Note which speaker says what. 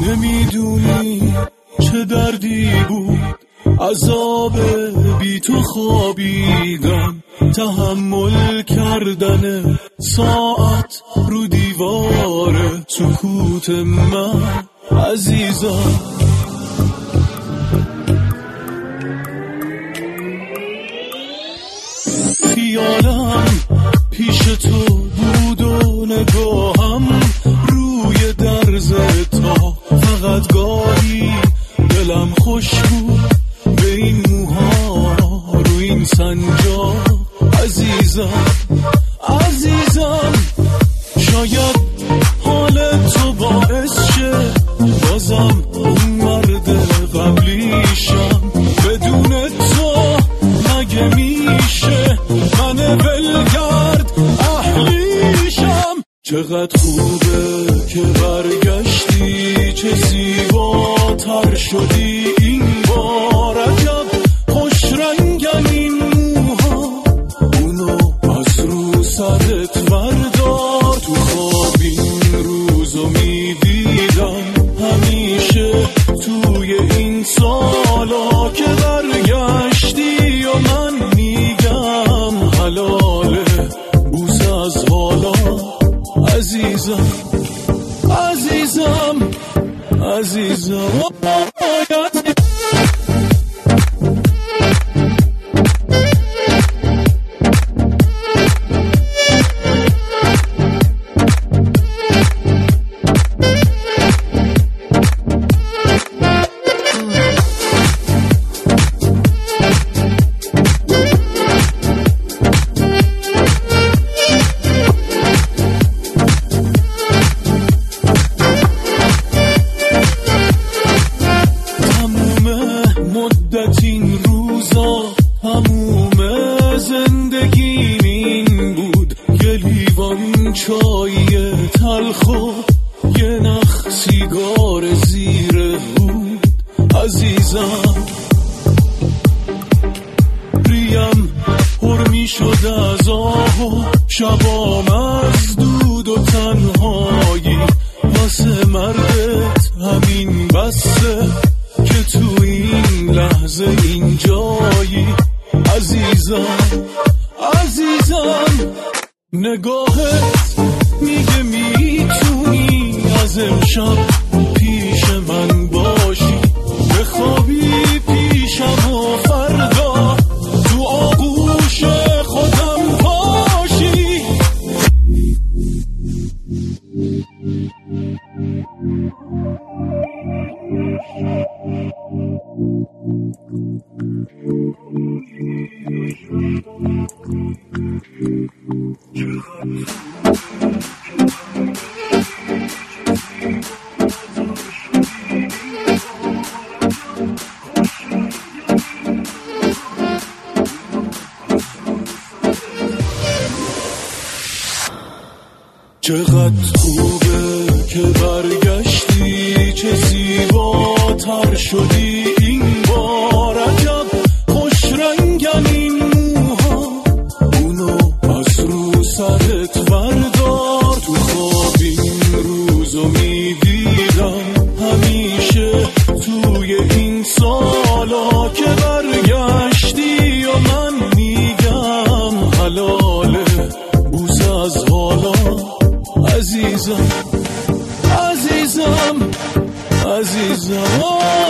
Speaker 1: نمیدونی چه دردی بود عذاب بی تو خوابیدن، تحمل کردن ساعت رو دیوار سکوت من عزیزم. خیالم پیش تو بود و نگاهم روی درز تا، فقط گاهی دلم خوش بود به این موها رو این سنجاق عزیزم. عزیزم شاید حال تو باعث شه بازم اون مرد قبلیشم، بدون تو مگه میشه من ولگرد اهلیشم. چقدر خوبه که برگشتی، چه زیباتر شدی این بار، عجب خوش رنگن این موها، اونو از رو سرت وردار. تو خواب این روزو میدیدم همیشه توی این سالا که برگشتی و من میگم حلاله بوسه از حالا عزیزم. عزیزم عزیزم این روزا هموم زندگی این بود، یه لیوان چای تلخ و یه نخ سیگار زیر بود عزیزم. ریم پر می شد از آه و شبام از دود و تنهایی، واسه مردت همین بسه که تو این لحظه اینجایی عزیزم. عزیزم نگاهت میگه میتونی از امشب پیش من باشی، بخوابی پیشم و فردا تو آغوش خودم باشی. چقدر خوبه که برگشتی، چه زیباتر شدی این بار، عجب خوش رنگن این موها، اونو از رو سرت وردار. تو خواب این روزو میدیدم همیشه توی این سالا که برگشتی و من میگم حلاله بوسه از حالا عزیزم. عزیزم عزیزم